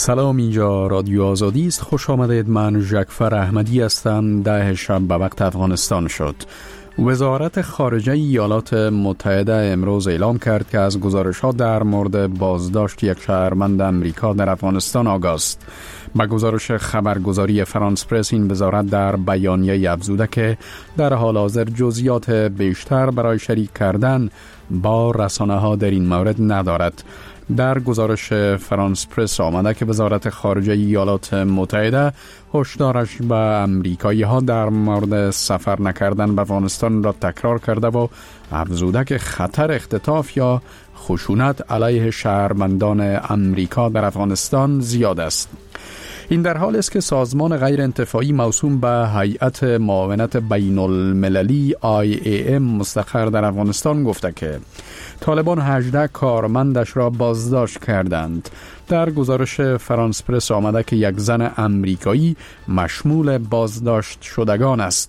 سلام، اینجا رادیو آزادی است. خوش آمدید. من ژکفر احمدی هستم. 10 شب به وقت افغانستان شد. وزارت خارجه ایالات متحده امروز اعلام کرد که از گزارشات در مورد بازداشت یک شهروند امریکا در افغانستان آگاه است. با گزارش خبرگزاری فرانس پرس، این وزارت در بیانیه افزوده که در حال حاضر جزئیات بیشتر برای شریک کردن با رسانه‌ها در این مورد ندارد. در گزارش فرانس پرس آمده که وزارت خارجه ایالات متحده هشدارش به امریکایی‌ها در مورد سفر نکردن به افغانستان را تکرار کرده و افزوده که خطر اختطاف یا خشونت علیه شهروندان امریکا در افغانستان زیاد است. این در حال است که سازمان غیر انتفاعی موسوم به هیئت معاونت بین المللی IAM مستقر در افغانستان گفته که طالبان 18 کارمندش را بازداشت کردند. در گزارش فرانس پرس آمده که یک زن امریکایی مشمول بازداشت شدگان است.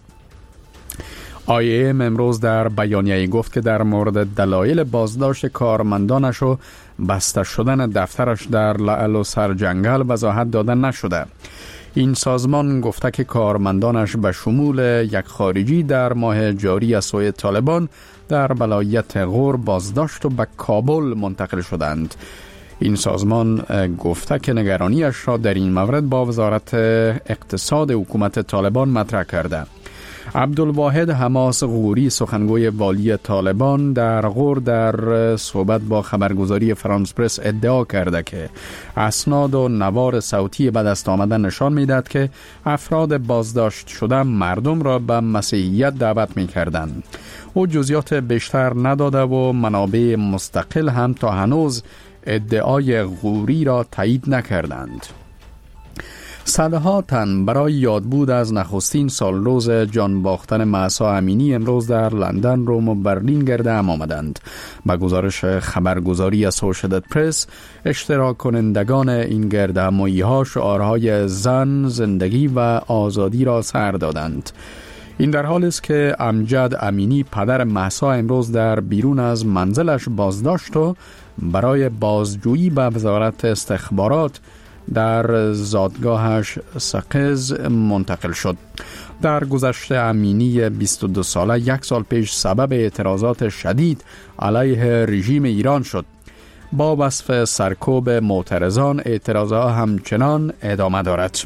IAM امروز در بیانیه گفت که در مورد دلایل بازداشت کارمندانش و بسته شدن دفترش در لعل و سرجنگل وضاحت داده نشده. این سازمان گفته که کارمندانش به شمول یک خارجی در ماه جاری از سوی طالبان در ولایت غور بازداشت و به کابل منتقل شدند. این سازمان گفته که نگرانیش را در این مورد با وزارت اقتصاد حکومت طالبان مطرح کرده. عبدالواحد حماس غوری، سخنگوی والی طالبان در غور، در صحبت با خبرگزاری فرانس پرس ادعا کرده که اسناد و نوار صوتی به دست آمده نشان می‌دهد که افراد بازداشت شده مردم را به مسیحیت دعوت می‌کردند. او جزئیات بیشتر نداده و منابع مستقل هم تا هنوز ادعای غوری را تایید نکردند. صدها تن برای یادبود از نخستین سالروز جان باختن مهسا امینی امروز در لندن، روم و برلین گرد هم آمدند. با گزارش خبرگزاری اسوشییتد پرس، اشتراک کنندگان این گرد همایی‌ها شعارهای زن، زندگی و آزادی را سر دادند. این در حال است که امجد امینی، پدر مهسا، امروز در بیرون از منزلش بازداشت و برای بازجویی به وزارت استخبارات در زادگاهش سقز منتقل شد. در گذشته امینی 22 ساله 1 سال پیش سبب اعتراضات شدید علیه رژیم ایران شد. با وصف سرکوب معترضان، اعتراضات همچنان ادامه دارد.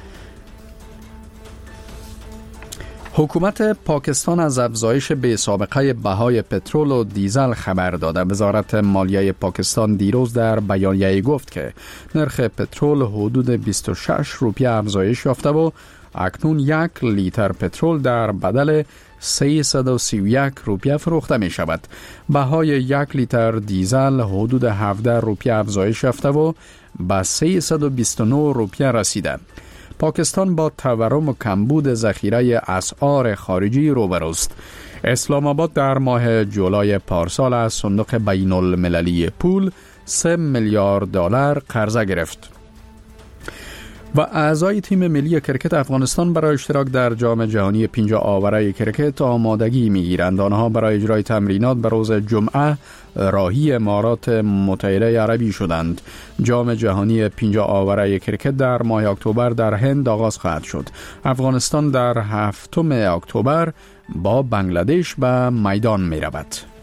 حکومت پاکستان از افزایش بی‌سابقه بهای پترول و دیزل خبر داده. وزارت مالیه پاکستان دیروز در بیانیه گفت که نرخ پترول حدود 26 روپیه افزایش یافته و اکنون 1 لیتر پترول در بدل 331 روپیه فروخته می شود. بهای 1 لیتر دیزل حدود 17 روپیه افزایش یافته و به 329 روپیه رسیده. پاکستان با تورم و کمبود ذخیره اسعار خارجی روبروست. اسلام آباد در ماه جولای پارسال از صندوق بین المللی پول 3 میلیارد دلار قرضه گرفت. و اعضای تیم ملی کرکت افغانستان برای اشتراک در جام جهانی 50 آوره کرکت آمادگی می‌گیرند. آنها برای اجرای تمرینات به روز جمعه راهی امارات متحده عربی شدند. جام جهانی 50 آوره کرکت در ماه اکتبر در هند آغاز خواهد شد. افغانستان در 7 اکتبر با بنگلادش به میدان می‌رود.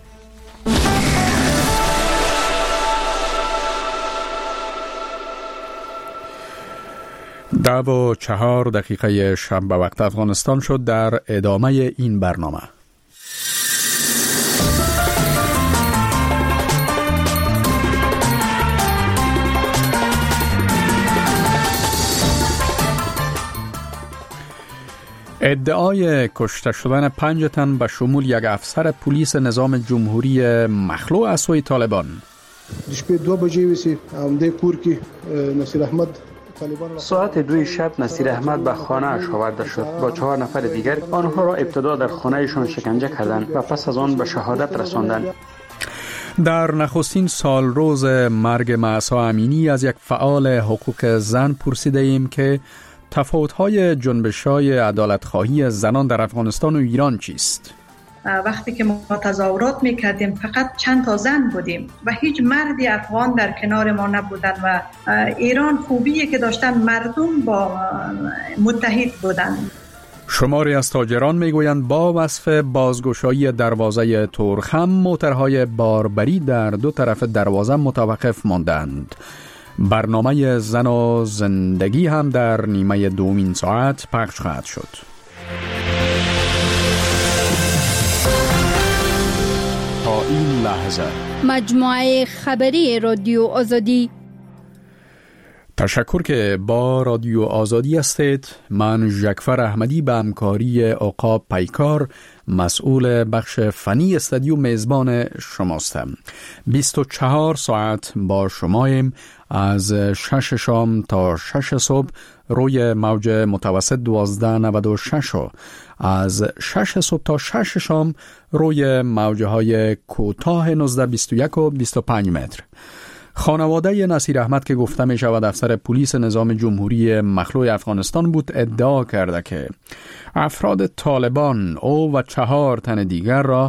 10:04 شب به وقت افغانستان شد. در ادامه این برنامه ادعای کشته شدن 5 تن به شمول یک افسر پلیس نظام جمهوری مخلوع از سوی طالبان. شب 2 بجې وسی همدې کور کې نصیر احمد ساعت 2 شب نصیر احمد به خانه اش آورده شد. با 4 نفر دیگر آنها را ابتدا در خانهشان شکنجه کردند و پس از آن به شهادت رساندند. در نخستین سال روز مرگ مهسا امینی از یک فعال حقوق زن پرسیده ایم که تفاوت‌های جنبش‌های عدالت‌خواهی زنان در افغانستان و ایران چیست؟ وقتی که ما تظاهرات میکردیم فقط چند تا زن بودیم و هیچ مردی افغان در کنار ما نبودن و ایران خوبیه که داشتن مردم با متحد بودن. شماری از تاجران میگویند با وصف بازگشایی دروازه تورخم موترهای باربری در دو طرف دروازه متوقف ماندند. برنامه زن و زندگی هم در نیمه دومین ساعت پخش خواهد شد. تا این لحظه مجموعه خبری رادیو آزادی. تشکر که با رادیو آزادی هستید. من جعفر احمدی به همکاری عقاب پیکار مسئول بخش فنی استودیو میزبان شماستم. 24 ساعت با شماییم از 6 شام تا 6 صبح روی موج متوسط 1296 و از 6 صبح تا 6 شام روی موجهای کوتاه 1921 و 25 متر. خانواده نصیر احمد که گفته می شود افسر پلیس نظام جمهوری مخلوع افغانستان بود ادعا کرده که افراد طالبان او و 4 تن دیگر را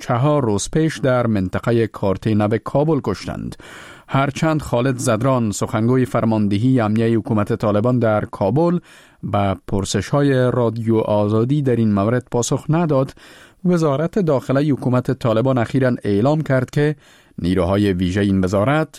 4 روز پیش در منطقه کارتینه کابل کشتند. هرچند خالد زدران سخنگوی فرماندهی امنیه حکومت طالبان در کابل به پرسش‌های رادیو آزادی در این مورد پاسخ نداد، وزارت داخله حکومت طالبان اخیراً اعلام کرد که نیروهای ویژه این وزارت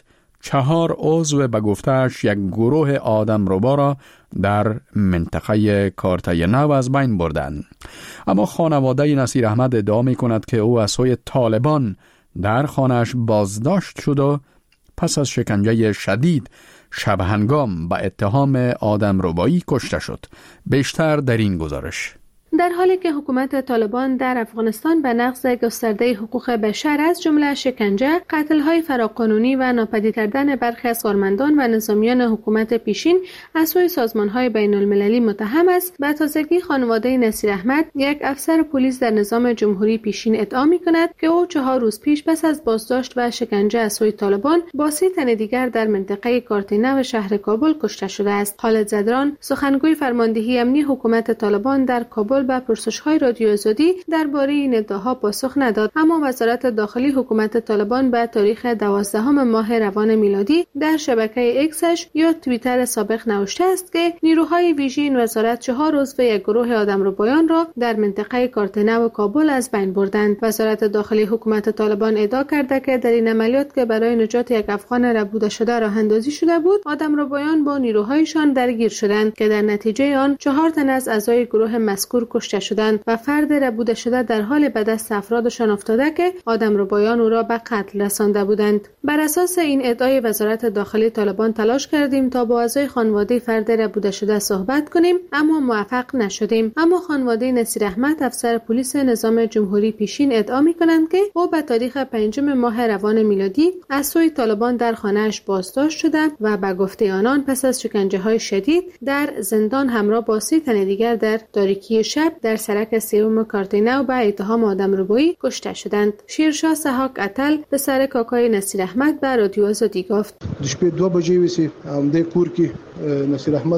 4 عضو به گفته‌اش یک گروه آدمربا را در منطقه کارتینه از بین بردند. اما خانواده نصیر احمد ادعا می‌کند که او از سوی طالبان در خانه‌اش بازداشت شد و پس از شکنجه شدید شب هنگام به اتهام آدمربایی کشته شد. بیشتر در این گزارش. در حالی که حکومت طالبان در افغانستان به نقض گسترده حقوق بشر از جمله شکنجه، قتل‌های فراقانونی و ناپدید کردن برخی از کارمندان و نظامیان حکومت پیشین از سوی سازمان‌های بین‌المللی متهم است، به تازگی خانواده نصیر احمد، یک افسر پلیس در نظام جمهوری پیشین، ادعا می‌کند که او 4 روز پیش پس از بازداشت و شکنجه از سوی طالبان با 30 تن دیگر در منطقه کارتینه و شهر کابل کشته شده است. خالد زدران، سخنگوی فرماندهی امنی حکومت طالبان در کابل به پرسش‌های رادیو آزادی درباره این ادعاها پاسخ نداد، اما وزارت داخلی حکومت طالبان به تاریخ 12 ماه روان میلادی در شبکه ایکسش یا توییتر سابق نوشته است که نیروهای ویژه این وزارت 4 روز و یک گروه آدمربایان را در منطقه کارتینه و کابل از بین بردند. وزارت داخلی حکومت طالبان ادعا کرده که در این عملیات که برای نجات یک افغان ربوده شده راه اندازی شده بود، آدمربایان با نیروهایشان درگیر شدند که در نتیجه آن 4 تن از اعضای گروه مذکور کشته شدند و فرد ربوده شده در حال به دست افرادشان افتاده که آدمربایان او را به قتل رسانده بودند. بر اساس این ادعای وزارت داخلی طالبان تلاش کردیم تا با اعضای خانواده فرد ربوده شده صحبت کنیم، اما موفق نشدیم. اما خانواده نصیر احمد، افسر پلیس نظام جمهوری پیشین، ادعا می‌کنند که او به تاریخ 5 ماه روان میلادی از سوی طالبان در خانه‌اش بازداشت شده و به گفته آنان پس از شکنجه‌های شدید در زندان همراه با 30 تن دیگر در تاریکی شب در سرک 3 کارتینه و به اتهام آدمربایی کشته شدند. شیرشاه سحاک اتل پسر کاکای نصیر احمد به رادیو آزادی گفت: شب 2 بجې وسی د کور کې نصیر احمد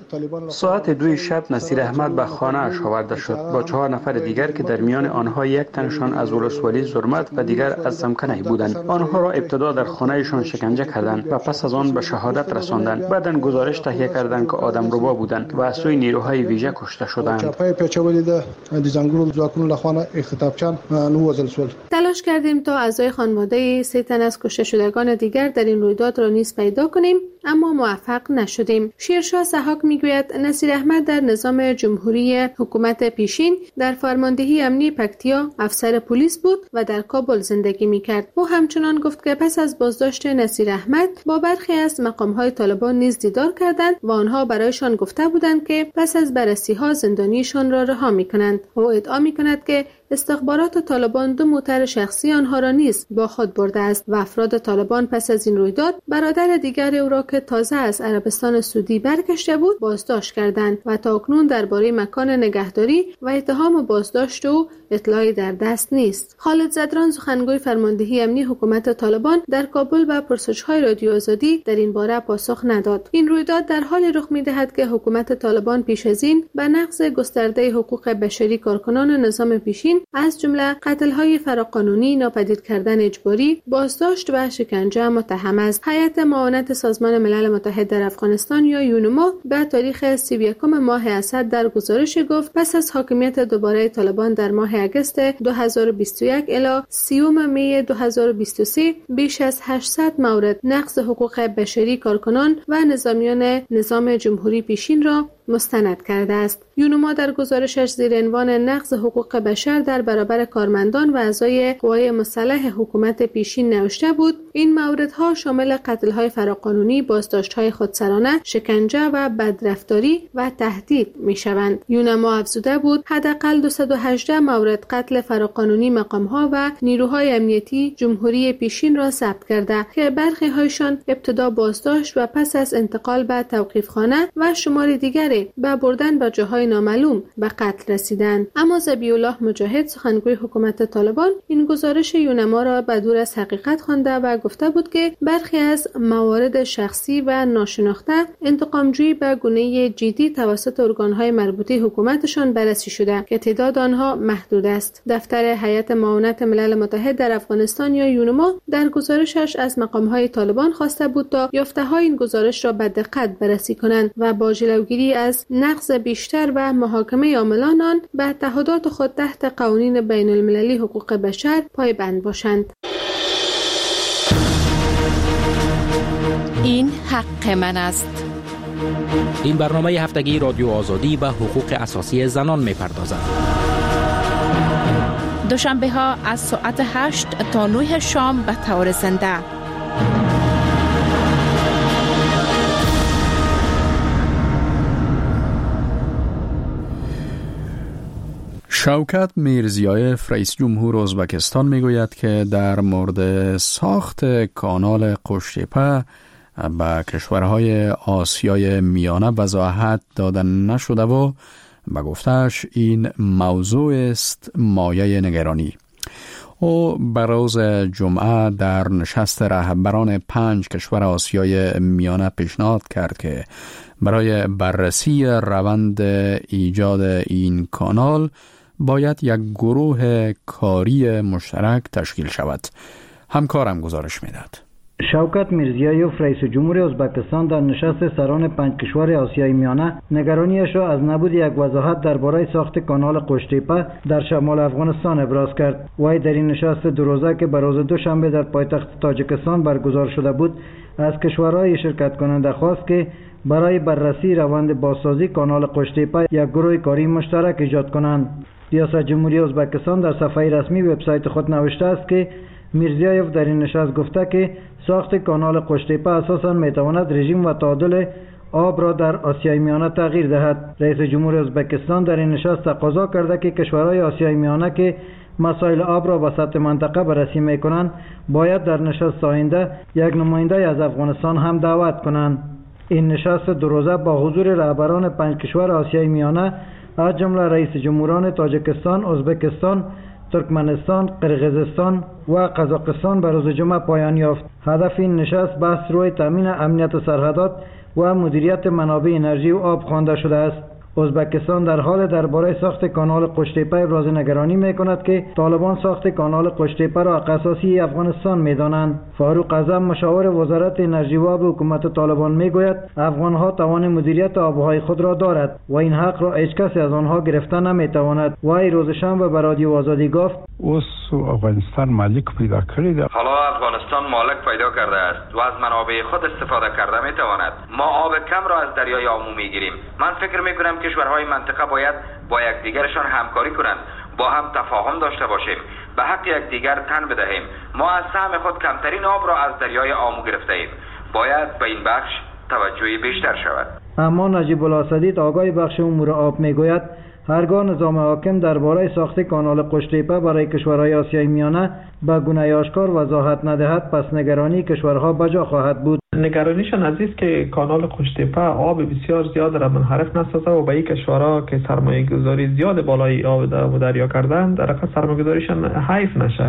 ساعت 2 شب نصیر احمد به خانه‌اش آورده شد با 4 نفر دیگر که در میان آنها یک تنشان از ولسوالی زرمت و دیگر از سمکنه بودند. آنها را ابتدا در خانه‌شان شکنجه کردند و پس از آن به شهادت رساندند. بعداً گزارش تهیه کردند که آدمربا بودند و از سوی نیروهای ویژه کشته شدند. تلاش کردیم تا اعضای خانواده 3 تن از کشته شدگان دیگر در این رویداد را نیز پیدا کنیم، اما موفق نشدیم. شیرشاه سحاک میگوید نصیر احمد در نظام جمهوری حکومت پیشین در فرماندهی امنی پکتیا افسر پلیس بود و در کابل زندگی میکرد. او همچنان گفت که پس از بازداشت نصیر احمد با برخی از مقامهای طالبان نیز دیدار کردند و آنها برایشان گفته بودند که پس از بررسی‌ها زندانیشان را رها میکنند. او ادعا میکند که استخبارات طالبان 2 موتر شخصی آنها را نیز با خود برده است و افراد طالبان پس از این رویداد برادر دیگر او را که تازه از عربستان سعودی برگشته بود بازداشت کردند و تاکنون درباره مکان نگهداری و اتهام بازداشت او اطلاعی در دست نیست. خالد زدران سخنگوی فرماندهی امنی حکومت طالبان در کابل به پرسش‌های رادیو آزادی در این باره پاسخ نداد. این رویداد در حالی رخ می‌دهد که حکومت طالبان پیش از این به نقض گسترده حقوق بشری کارکنان نظام پیشین از جمله قتل‌های فراقانونی، ناپدید کردن اجباری، بازداشت و شکنجه متهم است. هیئت معاونت سازمان ملل متحد در افغانستان یا یونما به تاریخ 31 ماه اسد در گزارش گفت پس از حاکمیت دوباره طالبان در ماه اگست 2021 الی 30 می 2023 بیش از 800 مورد نقض حقوق بشری کارکنان و نظامیان نظام جمهوری پیشین را مستند کرده است. یونما در گزارشش زیر عنوان نقض حقوق بشر در برابر کارمندان و اعضای قوای مسلح حکومت پیشین نوشته بود این موردها شامل قتل‌های فراقانونی، بازداشت‌های خودسرانه، شکنجه و بدرفتاری و تهدید می‌شوند. یونما افزوده بود حداقل 218 مورد قتل فراقانونی مقام‌ها و نیروهای امنیتی جمهوری پیشین را ثبت کرده که برخی هایشان ابتدا بازداشت و پس از انتقال به توقیفخانه و شمار دیگر به بردن به جاهای نامعلوم به قتل رسیدند. اما ذبیح الله مجاهد سخنگوی حکومت طالبان این گزارش یونما را به دور از حقیقت خوانده و گفته بود که برخی از موارد شخصی و ناشناخته انتقامجویی به گونه جدی توسط ارگانهای مربوطه حکومتشان بررسی شده که تعداد آنها محدود است. دفتر هیئت معاونت ملل متحد در افغانستان یا یونما در گزارشش از مقامهای طالبان خواسته بود تا یافته‌های این گزارش را به دقت بررسی کنند و با جلوگیری از نقض بیشتر و محاکمه عاملان آن به تعهدات خود تحت قوانین بین المللی حقوق بشر پایبند باشند. این حق من است. این برنامه هفتگی رادیو آزادی به حقوق اساسی زنان می‌پردازد. دوشنبه ها از ساعت 8 تا 9 شام به طور زنده. شوکت میرزیایف رئیس جمهور ازبکستان میگوید که در مورد ساخت کانال قشتیپه به کشورهای آسیای میانه وضاحت داده نشده و به گفته‌اش این موضوع است مایه نگرانی. او به روز جمعه در نشست رهبران 5 کشور آسیای میانه پیشنهاد کرد که برای بررسی روند ایجاد این کانال باید یک گروه کاری مشترک تشکیل شود. همکارم گزارش میداد. شوکت میرزیایف رئیس جمهور ازبکستان در نشست سران 5 کشور آسیای میانه نگرانیش را از نبود یک وضاحت درباره ساخت کانال قشتیپه در شمال افغانستان ابراز کرد. وی در این نشست دو روزه که به روز دوشنبه در پایتخت تاجیکستان برگزار شده بود از کشورهای شرکت کننده خواست که برای بررسی روند بازسازی کانال قشتیپه یک گروه کاری مشترک ایجاد کنند. ریاست جمهوری ازبکستان در صفحه رسمی وبسایت خود نوشته است که میرزیایف در این نشست گفته که ساخت کانال قشتیپه اساساً میتواند رژیم و تعادل آب را در آسیای میانه تغییر دهد. رئیس جمهور ازبکستان در این نشست تقاضا کرده که کشورهای آسیای میانه که مسائل آب را به سطح منطقه بررسی میکنند باید در نشست آینده یک نماینده از افغانستان هم دعوت کنند. این نشست دو روزه با حضور رهبران 5 کشور آسیای میانه از جمله رئیس جمهوران تاجیکستان، ازبکستان، ترکمنستان، قرقیزستان و قزاقستان به روز جمعه پایان یافت. هدف این نشست بحث روی تامین امنیت سرحدات و مدیریت منابع انرژی و آب خوانده شده است. ازبکستان در حال درباره ساخت کانال قشتیپه ابراز نگرانی می‌کند که طالبان ساخت کانال قشتیپه را اساسی افغانستان می‌دانند. فاروق اعظم مشاور وزارت انرژی و آب حکومت طالبان می‌گوید افغان‌ها توان مدیریت آب‌های خود را دارد و این حق را هیچ کسی از آنها گرفته نمی‌تواند. وی روز شنبه به رادیو آزادی گفت افغانستان مالک پیدا کرده. حالا افغانستان مالک پیدا کرده است و از منابع خود استفاده کرده می‌تواند. ما آب کم را از دریای آمو می‌گیریم. من فکر می‌کنم کشورهای منطقه باید با یکدیگرشان همکاری کنند، با هم تفاهم داشته باشیم، به حق یکدیگر تن بدهیم. ما از سهم خود کمترین آب را از دریای آمو گرفته ایم. باید به این بخش توجهی بیشتر شود. اما نجیب الاسدید آقای بخش امور آب میگوید هرگاه نظام حاکم درباره ساخت کانال قشتیپه برای کشورهای آسیای میانه به گونه آشکار وضاحت ندهد پس نگرانی کشورها بجا خواهد بود. نگرانیشان از است که کانال قشتیپه آب بسیار زیاد را منحرف نسازه و به این کشورها که سرمایه گذاری زیاد بالای آب دریا کردن در اصل سرمایه گذاریشان حیف نشه.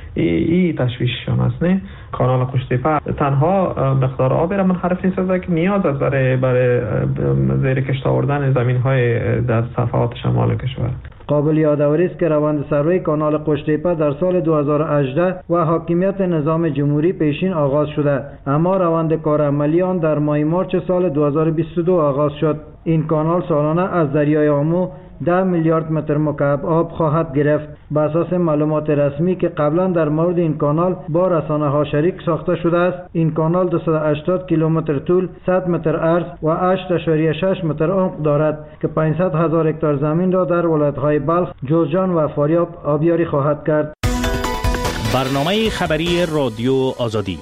این تشویششان است. نه کانال قشتیپه تنها مقدار آب را منحرف می‌سازه که نیاز است برای زیر کشت آوردن زمین‌های در صفحات شمال کشور. قابل یادآوری است که روند سروی کانال قشتیپه در سال 2018 و حاکمیت نظام جمهوری پیشین آغاز شده، اما روند کار عملی آن در ماه مارچ سال 2022 آغاز شد. این کانال سالانه از دریای آمو 10 میلیارد متر مکعب آب خواهد گرفت. بر اساس معلومات رسمی که قبلا در مورد این کانال با رسانه‌ها شریک ساخته شده است، این کانال 280 کیلومتر طول، 100 متر عرض و 8.6 متر عمق دارد که 500,000 هکتار زمین را در ولایت‌های بلخ، جوزجان و فاریاب آبیاری خواهد کرد. برنامه خبری رادیو آزادی.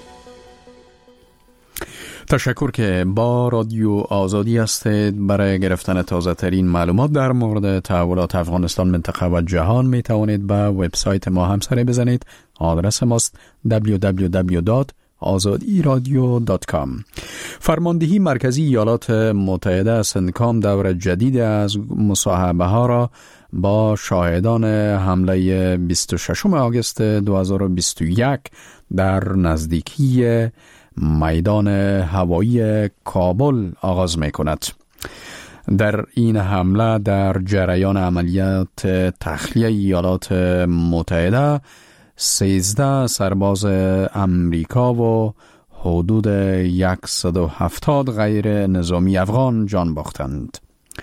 تشکر که با رادیو آزادی هستید. برای گرفتن تازه ترین معلومات در مورد تحولات افغانستان، منطقه و جهان می توانید به وبسایت ما هم سر بزنید. آدرس ماست www.azadiradio.com. فرماندهی مرکزی ایالات متحده سنکام دور جدید از مصاحبه ها را با شاهدان حمله 26 آگوست 2021 در نزدیکی میدان هوایی کابل آغاز می کند. در این حمله در جریان عملیات تخلیه ایالات متحده 13 سرباز امریکا و حدود 170 غیر نظامی افغان جان باختند.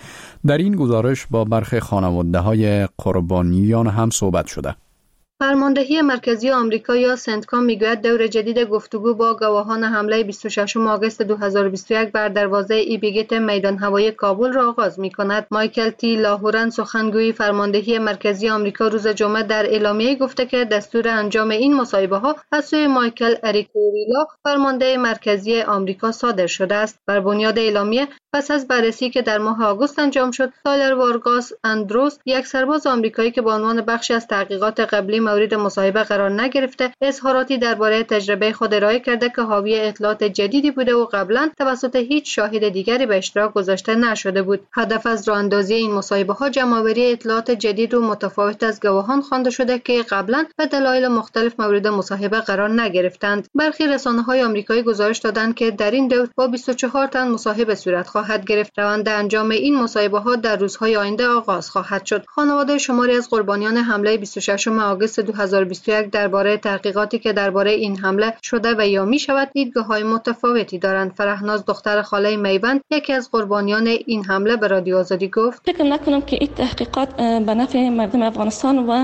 در این گزارش با برخی خانواده‌های قربانیان هم صحبت شده. فرماندهی مرکزی آمریکا یا سنتکام میگوید دور جدید گفتگو با گواهان حمله 26 آگوست 2021 بر دروازه ایبیگیت میدان هوایی کابل را آغاز می‌کند. مایکل تی لاهورن سخنگوی فرماندهی مرکزی آمریکا روز جمعه در اعلامیه گفته که دستور انجام این مصاحبه‌ها از سوی مایکل اریکوریلا فرمانده مرکزی آمریکا صادر شده است. بر بنیاد اعلامیه پس از بررسی که در ماه آگوست انجام شد، تایلر وارگاس اندروس، یک سرباز آمریکایی که به عنوان بخشی از تحقیقات قبلی مورد مصاحبه قرار نگرفته، اظهاراتی درباره تجربه خود ارائه کرده که حاوی اطلاعات جدیدی بوده و قبلا توسط هیچ شاهد دیگری به اشتراک گذاشته نشده بود. هدف از راه‌اندازی این مصاحبه‌ها جمع‌آوری اطلاعات جدید و متفاوت از گواهان خوانده شده که قبلا به دلایل مختلف مورد مصاحبه قرار نگرفتند. برخی رسانه‌های آمریکایی گزارش دادند که در این دور با 24 تن مصاحبه صورت خواهد گرفت. روند انجام این مصاحبه‌ها در روزهای آینده آغاز خواهد شد. خانواده شماری از قربانیان حمله 26 آگوست 2021 درباره تحقیقاتی که درباره این حمله شده و یا می شود دیدگاه‌های متفاوتی دارند. فرهناز دختر خاله میوند، یکی از قربانیان این حمله، به رادیو آزادی گفت: فکر نکنم که این تحقیقات به نفع مردم افغانستان و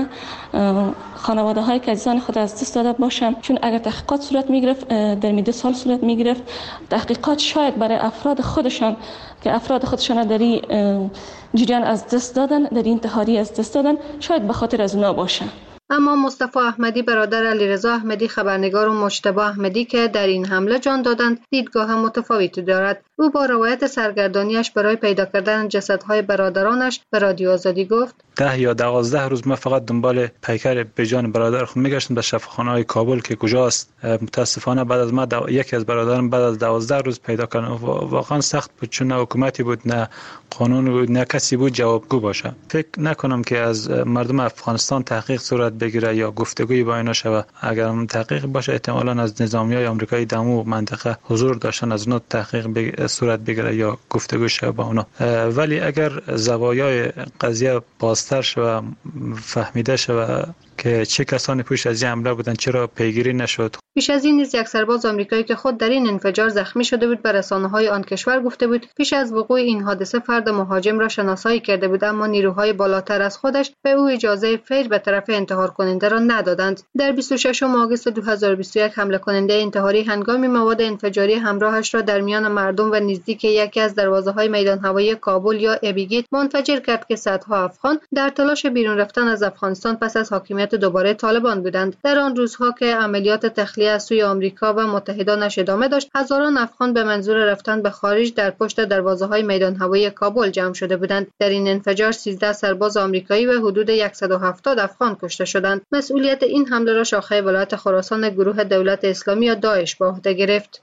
خانواده‌های که عزیزان خود از دست داده باشند، چون اگر تحقیقات صورت می‌گرفت در مدت سال صورت می‌گرفت، تحقیقات شاید برای افراد خودشان که افراد خودشان در این جریان از دست دادن، در این انتحاری از دست دادن، شاید به خاطر از اونا باشه. اما مصطفی احمدی، برادر علیرضا احمدی خبرنگار، و مجتبی احمدی که در این حمله جان دادند، دیدگاه متفاوتی دارد. او با روایت سرگردانیش برای پیدا کردن جسدهای برادرانش به رادیو آزادی گفت: 10 یا 12 روز من فقط دنبال پیکر به جان برادر خود میگشتم به شفاخانه‌های کابل که کجاست. متاسفانه بعد از ما یکی از برادران بعد از 12 روز پیدا کردن. واقعا سخت بود، چون نه حکومتی بود، نه قانون بود، نه کسی بود جوابگو باشه. فکر نکنم که از مردم افغانستان تحقیق صورت بگیره یا گفتگوی با اینا شوه. اگر تحقیق باشه احتمالاً از نظامیای آمریکایی دمو منطقه حضور داشتن، از اونها تحقیق صورت بگیره یا گفتگو شه با اونا. ولی اگر زوایای قضیه بازتر شوه، فهمیده شوه که چه کسانی پشت از این حمله بودن، چرا پیگیری نشد. پیش از این نیز یک سرباز آمریکایی که خود در این انفجار زخمی شده بود به رسانه‌های آن کشور گفته بود پیش از وقوع این حادثه فرد مهاجم را شناسایی کرده بود، اما نیروهای بالاتر از خودش به او اجازه فیر به طرف انتحار کننده را ندادند. در 26 آگوست 2021 حمله کننده انتحاری هنگامی مواد انفجاری همراهش را در میان مردم و نزدیک یکی از دروازه‌های میدان هوایی کابل یا ابیگیت منفجر کرد که صدها افغان در تلاش بیرون رفتن از افغانستان پس از حاکمیت دوباره طالبان بودند. در آن روزها که عملیات تخلیه از سوی آمریکا و متحدانش ادامه داشت، هزاران افغان به منظور رفتن به خارج در پشت دروازه‌های میدان هوایی کابل جمع شده بودند. در این انفجار 13 سرباز آمریکایی و حدود 170 افغان کشته شدند. مسئولیت این حمله را شاخه ولایت خراسان گروه دولت اسلامی یا داعش به عهده گرفت.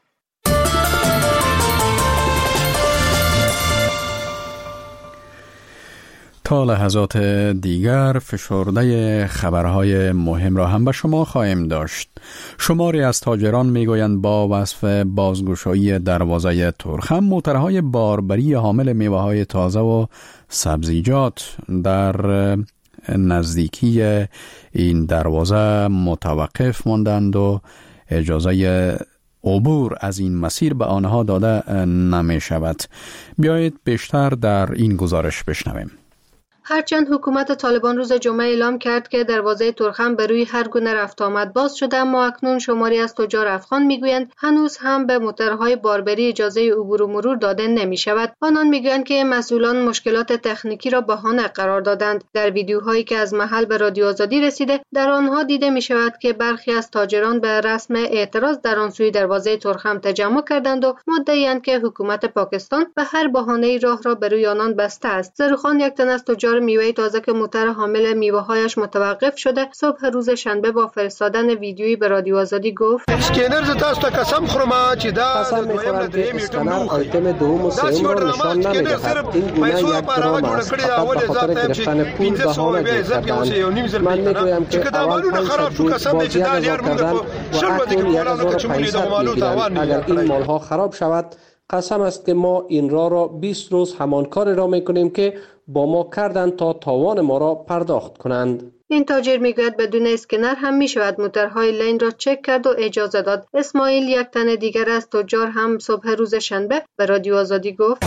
تا لحظات دیگر فشرده خبرهای مهم را هم به شما خواهیم داشت. شماری از تاجران میگویند با وصف بازگشایی دروازه ترخم، موترهای باربری حامل میوه‌های تازه و سبزیجات در نزدیکی این دروازه متوقف ماندند و اجازه عبور از این مسیر به آنها داده نمی شود. بیایید بیشتر در این گزارش بشنویم. هرچند حکومت طالبان روز جمعه اعلام کرد که دروازه ترخم به روی هر گونه رفت آمد باز شده، اما اکنون شماری از تجار افغان میگویند هنوز هم به موتورهای باربری اجازه عبور و مرور داده نمی شود. آنان میگویند که مسئولان مشکلات تکنیکی را بهانه قرار دادند. در ویدیوهایی که از محل به رادیو آزادی رسیده، در آنها دیده می شود که برخی از تاجران به رسم اعتراض در آن سوی دروازه ترخم تجمع کردند و مدعی‌اند که حکومت پاکستان به هر بهانه‌ای راه را به روی آنان بسته است. زروخان، یک تن از تجار میوه تازه که موتر حامل میوه‌هایش متوقف شده، صبح روز شنبه با فرستادن ویدیویی به رادیو آزادی گفت: اسکنر ز تاسو ته قسم خورم چې دا می‌خورم که اسکنر آیتم دوم و سوم را نشان نمی‌دهد. این گونه یک درام است، فقط به خاطر گرفتن پول بهانه کردند. من می‌گویم که اول 500 روز بازی اجرا کردند و اکنون 1500 می‌گیرند. اگر این مال‌ها خراب شود، قسم است که ما این را 20 روز همان کار را می‌کنیم که با ما کردند تا تاوان ما را پرداخت کنند. این تاجر میگوید بدون اسکنر هم میشود موتورهای لین را چک کرد و اجازه داد. اسماعیل، یک تن دیگر از تجار، هم صبح روز شنبه به رادیو آزادی گفت: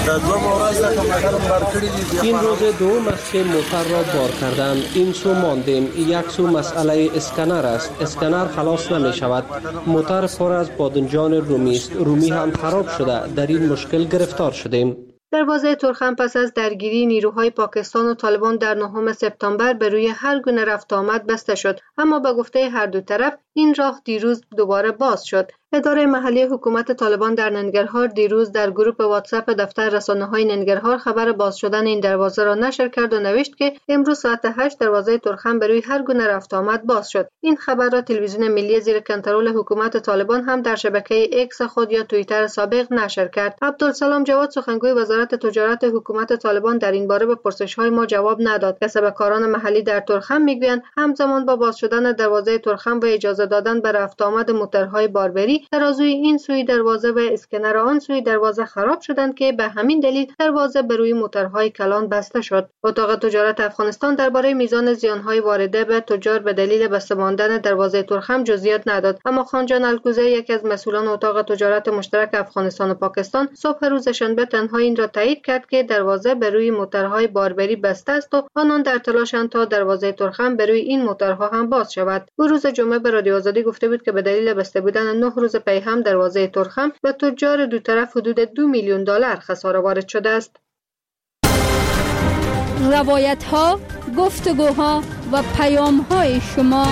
این روز دوم است که موتر را بار کردند. این سو ماندیم. یک سو مسئله اسکنر است. اسکنر خلاص نمی شود. موتر پر از بادنجان رومی است. رومی هم خراب شده. در این مشکل گرفتار شدیم. دروازه ترخم پس از درگیری نیروهای پاکستان و طالبان در 9 سپتامبر به روی هر گونه رفت آمد بسته شد، اما به گفته هر دو طرف این راه دیروز دوباره باز شد. اداره محلی حکومت طالبان در ننگرهار دیروز در گروه واتساپ دفتر رسانه‌های ننگرهار خبر باز شدن این دروازه را نشر کرد و نوشت که امروز ساعت 8 دروازه ترخم به روی هر گونه رفت آمد باز شد. این خبر را تلویزیون ملی زیر کنترل حکومت طالبان هم در شبکه ایکس خود یا توییتر سابق نشر کرد. عبدالسلام جواد، سخنگوی وزارت تجارت حکومت طالبان، در این باره به پرسش‌های ما جواب نداد. کسبکاران محلی در ترخم میگویند همزمان با باز شدن دروازه ترخم و اجازه دادن به رفت آمد موتورهای باربری، ترازوی این سوی دروازه و اسکنر آن سوی دروازه خراب شدند که به همین دلیل دروازه به روی موتورهای کلان بسته شد. اتاق تجارت افغانستان درباره میزان زیانهای وارده به تجار به دلیل بسته ماندن دروازه ترخم جزئیات نداد، اما خانجان الکوزه، یکی از مسئولان اتاق تجارت مشترک افغانستان و پاکستان، صبح روز شنبه تنها این را تایید کرد که دروازه به روی موتورهای باربری بسته است و آنان در تلاشند تا دروازه ترخم به روی این موتورها هم باز شود. او روز جمعه به رادیو آزادی گفته بود که به دلیل بسته بودن 9 روز پی هم دروازه ترخم به تجار دو طرف حدود $2 میلیون خساره وارد شده است. روایت ها، گفتگوها و پیام های شما.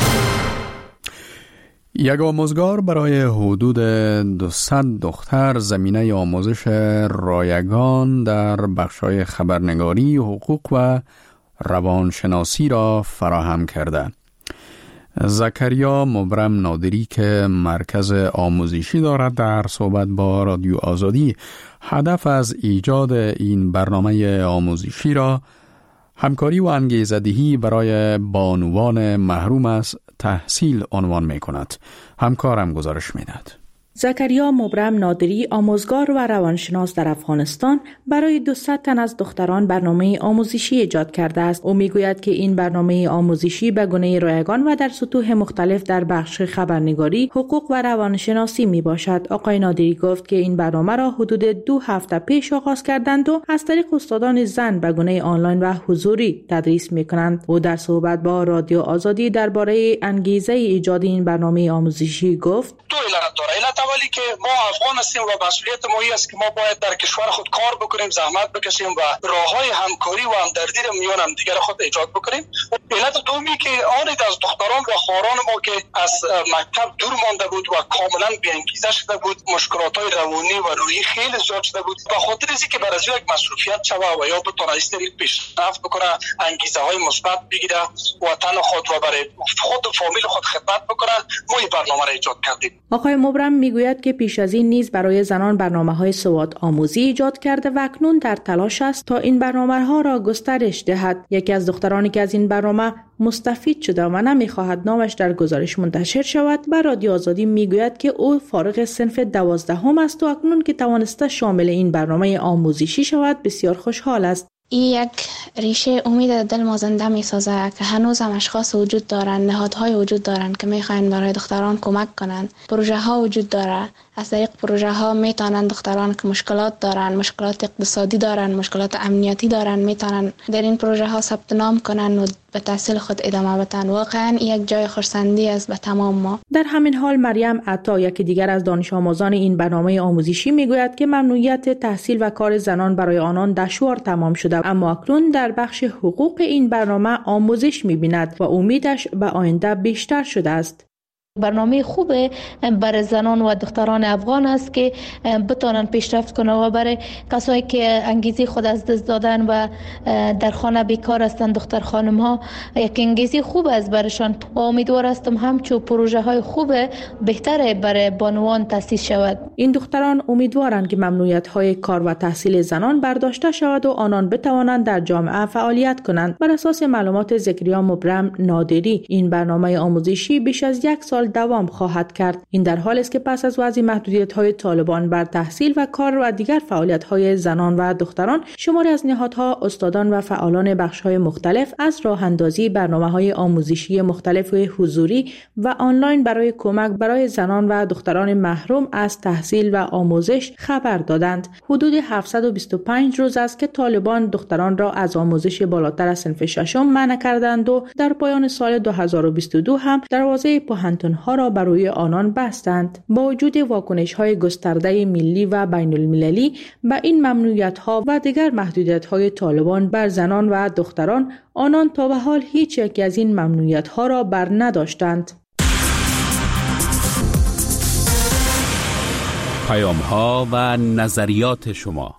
یک آموزگار برای حدود 200 دختر زمینه آموزش رایگان در بخش‌های خبرنگاری، حقوق و روانشناسی را فراهم کرده. زکریا مبرم نادری که مرکز آموزشی دارد در صحبت با رادیو آزادی هدف از ایجاد این برنامه آموزشی را همکاری و انگیزه‌دهی برای بانوان محروم از تحصیل عنوان می کند. همکارم گزارش می دهد. زکریا مبرم نادری، آموزگار و روانشناس در افغانستان، برای 200 تن از دختران برنامه آموزشی ایجاد کرده است. او میگوید که این برنامه آموزشی به گونه رایگان و در سطوح مختلف در بخش خبرنگاری، حقوق و روانشناسی می باشد. آقای نادری گفت که این برنامه را حدود 2 هفته پیش آغاز کردند و از طریق استادان زن به گونه آنلاین و حضوری تدریس می کنند. او در صحبت با رادیو آزادی درباره انگیزه ایجاد این برنامه آموزشی گفت: اولی که ما افغان هستیم و مسئولیت ما است که ما باید در کشور خود کار بکنیم، زحمت بکشیم و راههای همکاری و همدردی را میان هم دیگر خود ایجاد بکنیم. علت دومی که آن از دختران و خواهران ما که از مکتب دور مانده بود و کاملا بی‌انگیزه شده بود، مشکلات‌های روانی و روحی خیلی زیاد شده بود، به خاطر اینکه برای یک مسئولیت شوه و یا بتونه از طریق پیشرفت بکنه، انگیزه‌های مثبت بگیره، وطن خود و برای خود و فامیل خود خدمت بکنه، ما این برنامه را ایجاد کردیم. آقای مبرم میگوید که پیش از این نیز برای زنان برنامه‌های سواد آموزی ایجاد کرده و اکنون در تلاش است تا این برنامه‌ها را گسترش دهد. یکی از دخترانی که از این برنامه مستفید شده و نمی‌خواهد نامش در گزارش منتشر شود، به رادیو آزادی میگوید که او فارغ صنف 12 است و اکنون که توانسته شامل این برنامه آموزشی شود بسیار خوشحال است. این یک ریشه امید در دل ما زنده می سازه که هنوز هم اشخاص وجود دارن، نهادهای وجود دارن که میخواین برای دختران کمک کنن. پروژه ها وجود داره. از طریق پروژه ها میتونن دختران که مشکلات دارن، مشکلات اقتصادی دارن، مشکلات امنیتی دارن، میتونن در این پروژه ها ثبت نام کنن و به تحصیل خود ادامه بدن. واقعا یک جای خرسندی است به تمام ما. در همین حال مریم عطا، یکی دیگر از دانش آموزان این برنامه آموزشی، میگوید که ممنوعیت تحصیل و کار زنان برای آنان دشوار تمام شده، اما اکنون در بخش حقوق این برنامه آموزش می‌بیند و امیدش به آینده بیشتر شده است. برنامه خوب برای زنان و دختران افغان است که بتوانند پیشرفت کنند و برای کسایی که انگیزه خود از دست دادن و در خانه بیکار هستند، دختر خانم ها، یک انگیزه خوب است برایشان و امیدوار هستم همچون پروژه های خوب بهتر برای بانوان تأسیس شود. این دختران امیدوارند که ممنوعیت های کار و تحصیل زنان برداشته شود و آنان بتوانند در جامعه فعالیت کنند. بر اساس معلومات زکریا مبرم نادری، این برنامه آموزشی بیش از 1 سال دوام خواهد کرد. این در حالی است که پس از وضع محدودیت‌های طالبان بر تحصیل و کار و دیگر فعالیت‌های زنان و دختران، شماری از نهادها، استادان و فعالان بخش‌های مختلف از راه‌اندازی برنامه‌های آموزشی مختلف حضوری و آنلاین برای کمک برای زنان و دختران محروم از تحصیل و آموزش خبر دادند. حدود 725 روز است که طالبان دختران را از آموزش بالاتر از صنف ششم منع کردند و در پایان سال 2022 هم دروازه پوهنتون‌ها را برای آنان بستند. با وجود واکنش‌های گسترده ملی و بین‌المللی به این ممنوعیت‌ها و دیگر محدودیت‌های طالبان بر زنان و دختران، آنان تا به حال هیچ یک از این ممنوعیت‌ها را بر نداشتند. پیام‌ها و نظریات شما.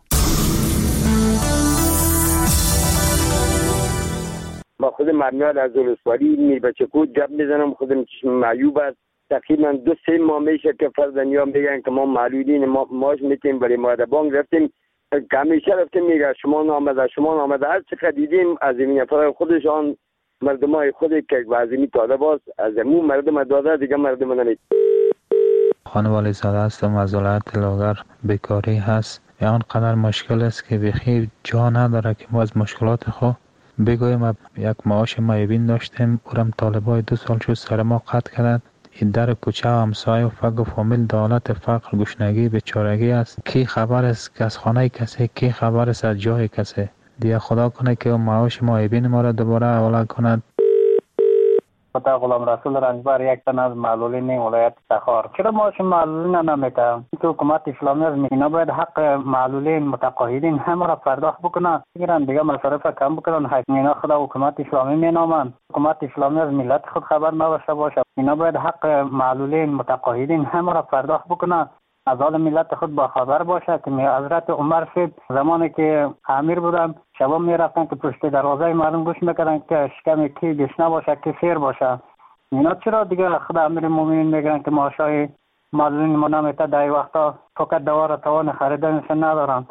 با خود مرمیاد از ولسوالی میربچکو جب میزنم. خودم چشم معیوب است. تقریبا 2-3 ماه میشه که فرزندیا میگن که ما معلولین، ماش میتیم برای مادر بانک رفتیم که همیشه رفتیم میگه شما نامده هر چقدر دیدیم از این نفر خودشان مردمای خودی که وزیمی طالب است از امون مردم داده دیگه مردم نمید. خانوالی زاده هستم از ولایت لاغر. بیکاری هست یا قدر مشکل است که بخیر جا نداره که ما از مشکلات خود بگویم. یک معاش معیبین داشتیم، اورم طالبای 2 سال شد سر ما قطع کردند. این در کوچه و همسایه و فقر و فامیل دولت فقر گشنگی بیچارگی است. کی خبر است که از خانه کسی، کی خبر است از جای کسی. دیگه خدا کنه که معاش معیبین ما را دوباره حواله کند. خدا غلام رسول رنجبر، یک تن از معلولین ولایت تخار. چرا معاش معلولین نمیده؟ که حکومت اسلامی از اینا باید حق معلولین متقاعدین همه را پرداخت بکنن، بگیرن دیگه مصارف کم بکنن. اینا خدا حکومت اسلامی مینامن. حکومت اسلامی از ملت خود خبر نداشته باشه. اینا باید حق معلولین متقاعدین همه را پرداخت بکنن، از حال ملت خود با خبر باشه. که حضرت عمر صاحب زمانی که امیر بودن شبا میرفتن که پشت دروازه مردم گوش میکردن که شکم کی گشنه باشه کی سیر باشه. اینا چرا دیگه خدا امیر مومنین میگن که معاشای معلولین ما نمیته؟ در وقتا فقط دوار توان خریدنش ندارن.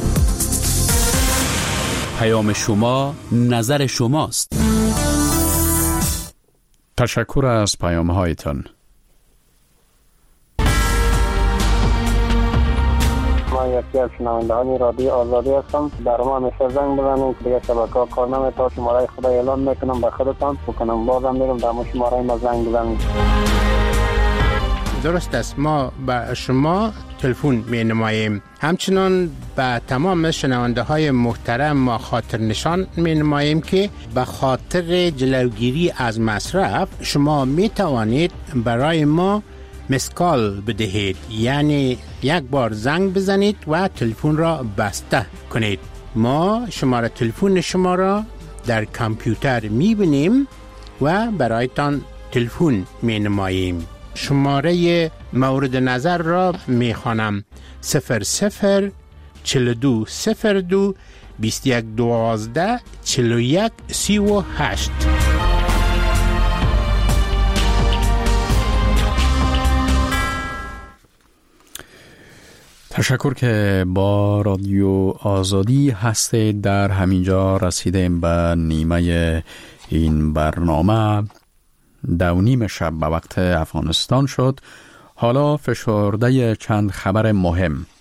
پیام شما، نظر شماست. تشکر از پیام هایتان. من یکی از شنوندهان رادیو آزادی هستم. در ما همیشه زنگ بزنید که دیگه شبکه‌ها کار نمی‌کنه. شماره خدا اعلان میکنم به خودتان بکنم، بازم میرم در شماره ما زنگ بزنید. درست است، ما به شما تلفن می‌نماییم. همچنان به تمام شنونده های محترم ما خاطر نشان می‌نماییم که به خاطر جلوگیری از مصرف شما می‌توانید برای ما مسکال بدهید، یعنی یک بار زنگ بزنید و تلفن را بسته کنید. ما شماره تلفن شما را در کامپیوتر می‌بینیم و برایتان تلفن می‌نماییم. شماره مورد نظر را می‌خوانم: 00 42 02 21 12 41 38. تشکر که با رادیو آزادی هستید. در همینجا رسیدیم به نیمه این برنامه. 2:30 شب به وقت افغانستان شد. حالا فشرده چند خبر مهم.